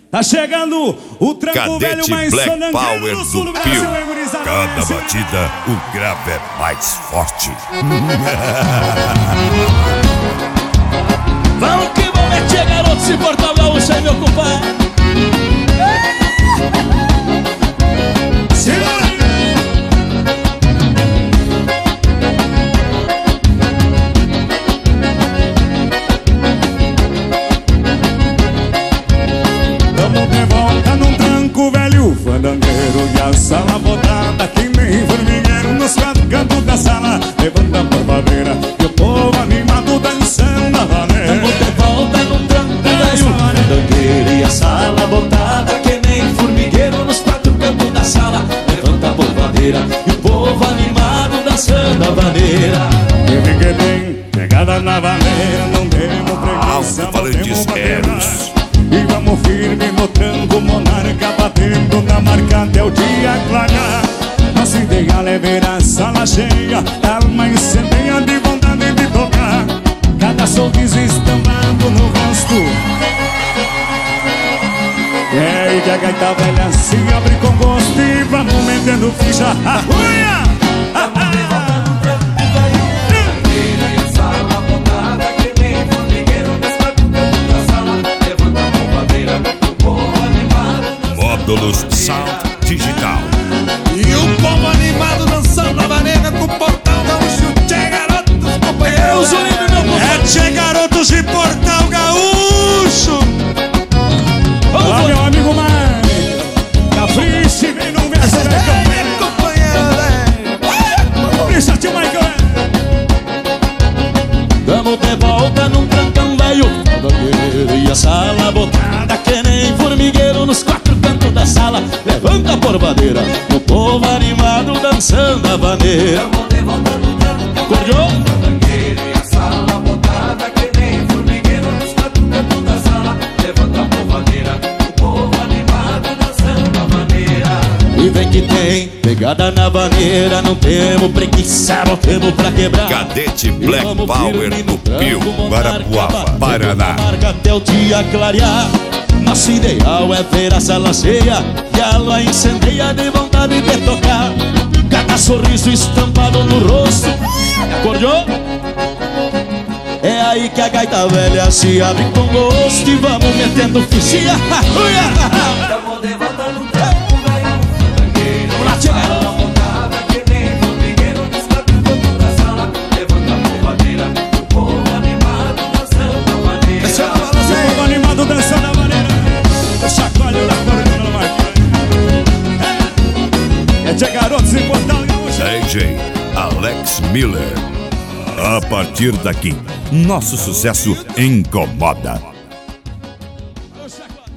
Tá chegando o tranco velho mais Black sonangueiro Power do sul do do Brasil, Pio. hein, gurizada? Cada batida, o grave é mais forte. Vamos que vamos, é tia garoto, se Portal Gaúcho aí, meu compadre. Tamo de volta num tranco velho fandangueiro e a sala botada que nem formigueiro nos quatro cantos da sala. Levanta a barbadeira e o povo animado dançando a valer. Tamo de volta num tranco velho fandangueiro e a sala botada que nem formigueiro nos quatro cantos da sala. Levanta a polvadeira e o povo animado dançando a vaneira. Teve que tem pegada na vaneira, não demos preguiça, Alto-falantes Eros. e vamos firme no tranco monarca, batendo na marca até o dia clarear. Nosso ideal é ver a sala cheia, alma incendeia de vontade de tocar. Cada sorriso estampado no rosto, é aí que a gaita velha se abre com gosto e vamos metendo ficha. Uia! Módulos Sound Digital. E o povo animado dançando a vaneira com o Portal Gaúcho. Tchê garotos, companheiros. É Tchê garotos e Portal Gaúcho. Olá, meu amigo Mário, capriche, vem no verso, velho. Capricha, tio Michael. Tamo de volta num trancão velho fandangueiro e a sala botada que nem formigueiro nos quatro cantos da sala. Levanta a porvadeira, o povo animado dançando a vaneira. Tamo de volta num trancão velho fandangueiro e a sala botada que nem formigueiro nos quatro cantos da sala. Levanta a porvadeira, o povo animado dançando a vaneira. E vem que tem pegada na vaneira, não temos preguiça, não temos pra quebrar. Cadete Black Power do Pio, Guarapuava, Paraná. Marca até o dia clarear. Nosso ideal é ver a sala cheia e ela incendeia de vontade de tocar. Cada sorriso estampado no rosto. Acordou? É aí que a gaita velha se abre com gosto e vamos metendo fichinha. Tamo de volta no tranco velho fandangueiro. Vamos lá, tia garoto. Dançando a maneira, chacoalho na corda no marquinho. É de garotos e Portal Gaúcho. DJ Alex Miller. A partir daqui, nosso sucesso incomoda. Chacoalho.